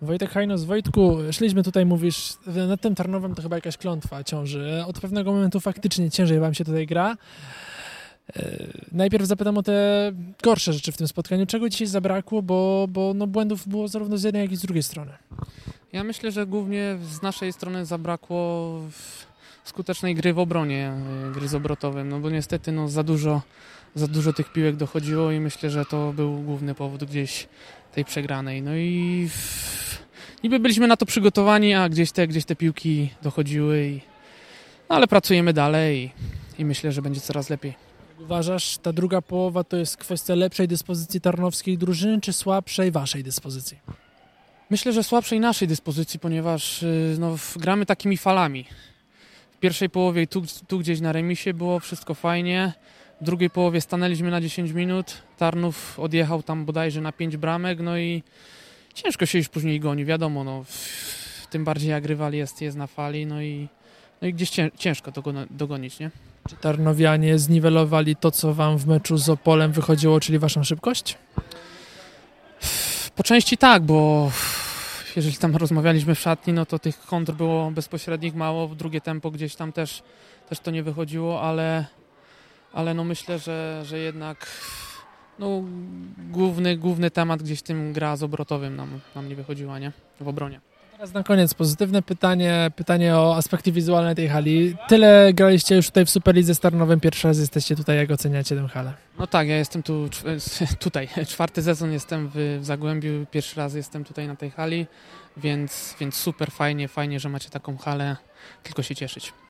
Wojtek Hajnos, Wojtku, szliśmy tutaj, mówisz, nad tym Tarnowem to chyba jakaś klątwa ciąży. Od pewnego momentu faktycznie ciężej wam się tutaj gra. Najpierw zapytam o te gorsze rzeczy w tym spotkaniu. Czego dzisiaj zabrakło, bo no błędów było zarówno z jednej, jak i z drugiej strony. Ja myślę, że głównie z naszej strony zabrakło skutecznej gry w obronie, gry z obrotowym, no bo niestety za dużo tych piłek dochodziło i myślę, że to był główny powód gdzieś tej przegranej. No i niby byliśmy na to przygotowani, a gdzieś te piłki dochodziły, no ale pracujemy dalej i myślę, że będzie coraz lepiej. Uważasz, ta druga połowa to jest kwestia lepszej dyspozycji tarnowskiej drużyny, czy słabszej waszej dyspozycji? Myślę, że słabszej naszej dyspozycji, ponieważ gramy takimi falami. W pierwszej połowie tu gdzieś na remisie było wszystko fajnie. W drugiej połowie stanęliśmy na 10 minut. Tarnów odjechał tam bodajże na 5 bramek, no i ciężko się już później goni, wiadomo. No, tym bardziej jak rywal jest na fali, no i gdzieś ciężko to dogonić, nie? Czy Tarnowianie zniwelowali to, co wam w meczu z Opolem wychodziło, czyli waszą szybkość? Po części tak, bo jeżeli tam rozmawialiśmy w szatni, no to tych kontr było bezpośrednich mało, w drugie tempo gdzieś tam też to nie wychodziło, ale no myślę, że jednak no główny temat gdzieś tym gra z obrotowym nam nie wychodziła, nie? W obronie. Teraz na koniec pozytywne pytanie o aspekty wizualne tej hali. Tyle graliście już tutaj w Superlidze z Tarnowem, pierwszy raz jesteście tutaj, jak oceniacie tę halę? No tak, ja jestem tutaj, 4. sezon jestem w Zagłębiu, pierwszy raz jestem tutaj na tej hali, więc super fajnie, że macie taką halę, tylko się cieszyć.